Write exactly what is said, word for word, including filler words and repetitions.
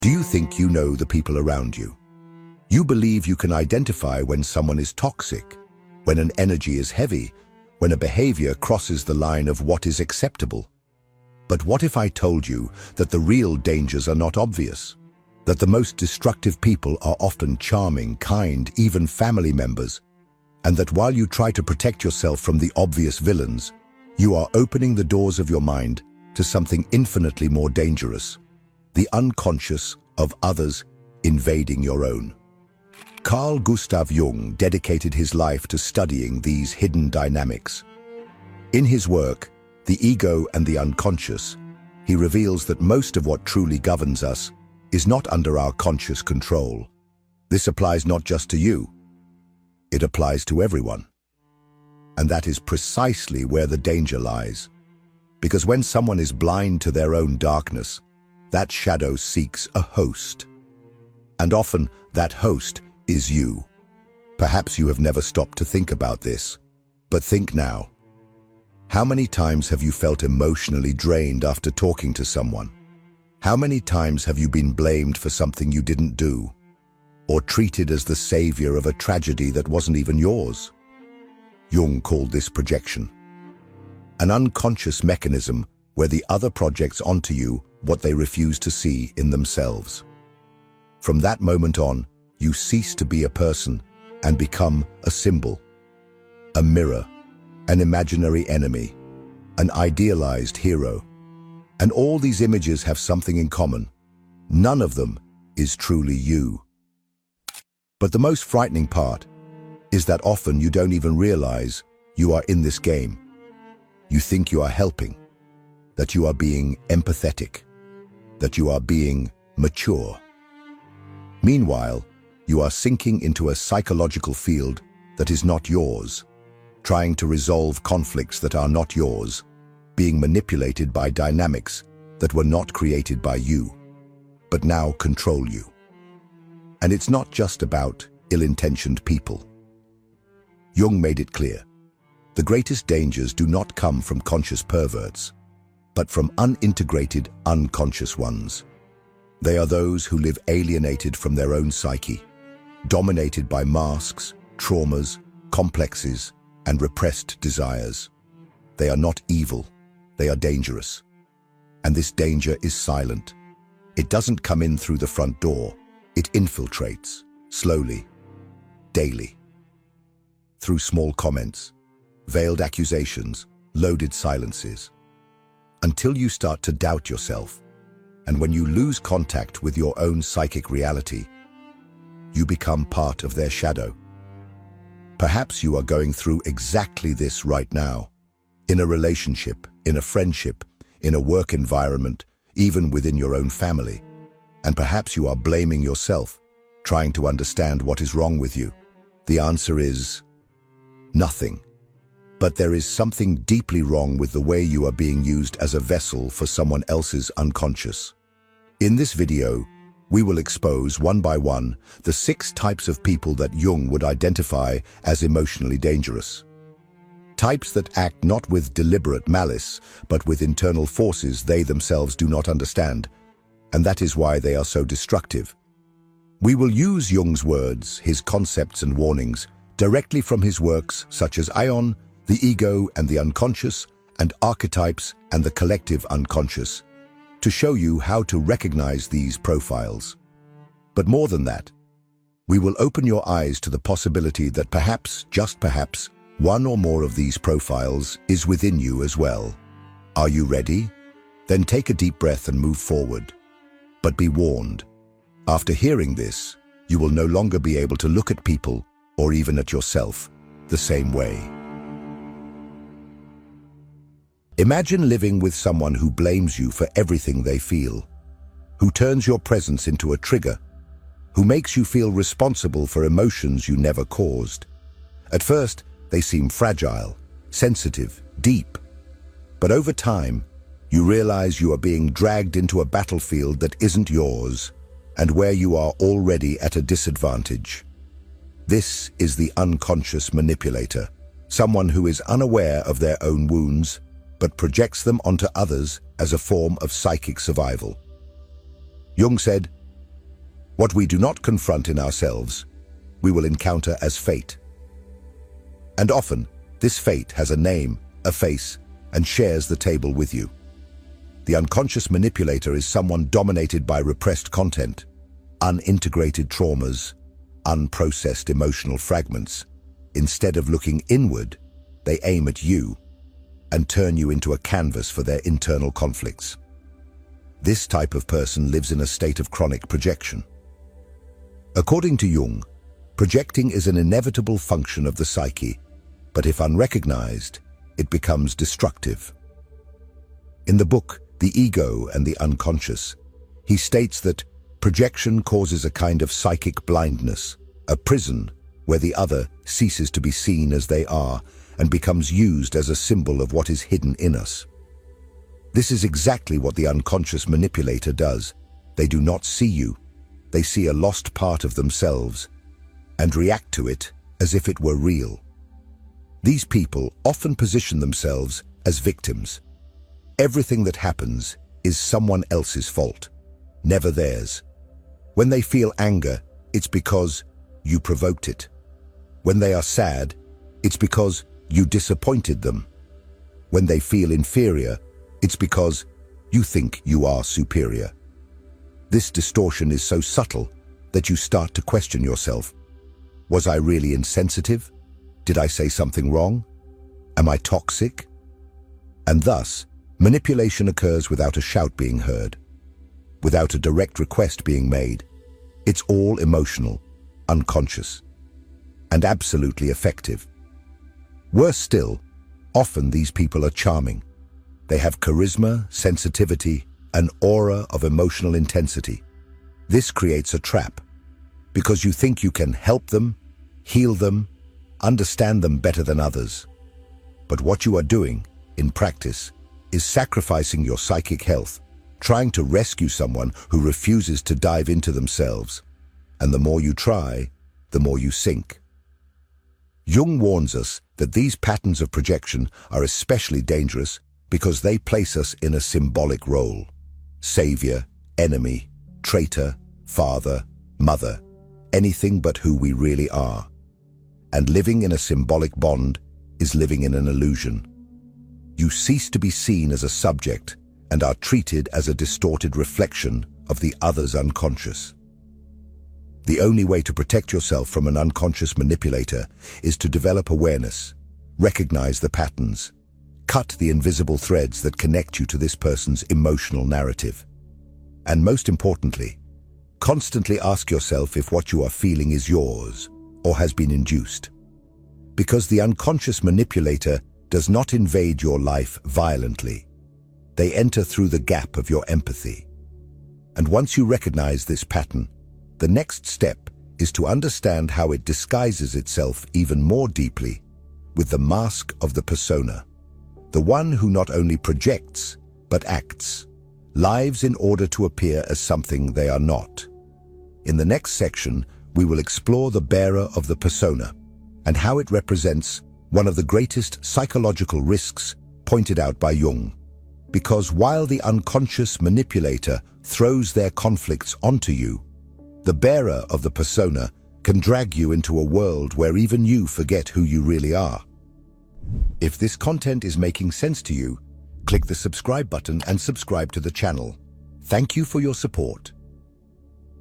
Do you think you know the people around you? You believe you can identify when someone is toxic, when an energy is heavy, when a behavior crosses the line of what is acceptable. But what if I told you that the real dangers are not obvious? That the most destructive people are often charming, kind, even family members, and that while you try to protect yourself from the obvious villains, you are opening the doors of your mind to something infinitely more dangerous, the unconscious of others invading your own. Carl Gustav Jung dedicated his life to studying these hidden dynamics. In his work, The Ego and the Unconscious, he reveals that most of what truly governs us is not under our conscious control. This applies not just to you, it applies to everyone. And that is precisely where the danger lies. Because when someone is blind to their own darkness, that shadow seeks a host. And often that host is you. Perhaps you have never stopped to think about this, but think now. How many times have you felt emotionally drained after talking to someone? How many times have you been blamed for something you didn't do, or treated as the savior of a tragedy that wasn't even yours? Jung called this projection. An unconscious mechanism where the other projects onto you what they refuse to see in themselves. From that moment on, you cease to be a person and become a symbol, a mirror, an imaginary enemy, an idealized hero. And all these images have something in common. None of them is truly you. But the most frightening part is that often you don't even realize you are in this game. You think you are helping, that you are being empathetic, that you are being mature. Meanwhile, you are sinking into a psychological field that is not yours, trying to resolve conflicts that are not yours, being manipulated by dynamics that were not created by you, but now control you. And it's not just about ill-intentioned people. Jung made it clear, the greatest dangers do not come from conscious perverts, but from unintegrated, unconscious ones. They are those who live alienated from their own psyche, dominated by masks, traumas, complexes, and repressed desires. They are not evil, they are dangerous. And this danger is silent. It doesn't come in through the front door, it infiltrates, slowly, daily. Through small comments, veiled accusations, loaded silences. Until you start to doubt yourself, and when you lose contact with your own psychic reality, you become part of their shadow. Perhaps you are going through exactly this right now, in a relationship, in a friendship, in a work environment, even within your own family. And perhaps you are blaming yourself, trying to understand what is wrong with you. The answer is nothing. But there is something deeply wrong with the way you are being used as a vessel for someone else's unconscious. In this video, we will expose one by one the six types of people that Jung would identify as emotionally dangerous. Types that act not with deliberate malice, but with internal forces they themselves do not understand, and that is why they are so destructive. We will use Jung's words, his concepts and warnings, directly from his works such as Aion, The Ego and the Unconscious, and Archetypes and the Collective Unconscious, to show you how to recognize these profiles. But more than that, we will open your eyes to the possibility that perhaps, just perhaps, one or more of these profiles is within you as well. Are you ready? Then take a deep breath and move forward. But be warned, after hearing this, you will no longer be able to look at people, or even at yourself, the same way. Imagine living with someone who blames you for everything they feel, who turns your presence into a trigger, who makes you feel responsible for emotions you never caused. At first, they seem fragile, sensitive, deep. But over time, you realize you are being dragged into a battlefield that isn't yours, and where you are already at a disadvantage. This is the unconscious manipulator, someone who is unaware of their own wounds, but projects them onto others as a form of psychic survival. Jung said, What we do not confront in ourselves, we will encounter as fate. And often, this fate has a name, a face, and shares the table with you. The unconscious manipulator is someone dominated by repressed content, unintegrated traumas, unprocessed emotional fragments. Instead of looking inward, they aim at you and turn you into a canvas for their internal conflicts. This type of person lives in a state of chronic projection. According to Jung, projecting is an inevitable function of the psyche, but if unrecognized, it becomes destructive. In the book, The Ego and the Unconscious, he states that projection causes a kind of psychic blindness, a prison where the other ceases to be seen as they are and becomes used as a symbol of what is hidden in us. This is exactly what the unconscious manipulator does. They do not see you. They see a lost part of themselves and react to it as if it were real. These people often position themselves as victims. Everything that happens is someone else's fault, never theirs. When they feel anger, it's because you provoked it. When they are sad, it's because you disappointed them. When they feel inferior, it's because you think you are superior. This distortion is so subtle that you start to question yourself. Was I really insensitive? Did I say something wrong? Am I toxic? And thus, manipulation occurs without a shout being heard, without a direct request being made. It's all emotional, unconscious, and absolutely effective. Worse still, often these people are charming. They have charisma, sensitivity, an aura of emotional intensity. This creates a trap, because you think you can help them, heal them, understand them better than others. But what you are doing, in practice, is sacrificing your psychic health, trying to rescue someone who refuses to dive into themselves. And the more you try, the more you sink. Jung warns us that these patterns of projection are especially dangerous because they place us in a symbolic role. Savior, enemy, traitor, father, mother, anything but who we really are. And living in a symbolic bond is living in an illusion. You cease to be seen as a subject and are treated as a distorted reflection of the other's unconscious. The only way to protect yourself from an unconscious manipulator is to develop awareness, recognize the patterns, cut the invisible threads that connect you to this person's emotional narrative. And most importantly, constantly ask yourself if what you are feeling is yours or has been induced. Because the unconscious manipulator does not invade your life violently. They enter through the gap of your empathy. And once you recognize this pattern, the next step is to understand how it disguises itself even more deeply with the mask of the persona, the one who not only projects, but acts, lives in order to appear as something they are not. In the next section, we will explore the bearer of the persona and how it represents one of the greatest psychological risks pointed out by Jung. Because while the unconscious manipulator throws their conflicts onto you, the bearer of the persona can drag you into a world where even you forget who you really are. If this content is making sense to you, click the subscribe button and subscribe to the channel. Thank you for your support.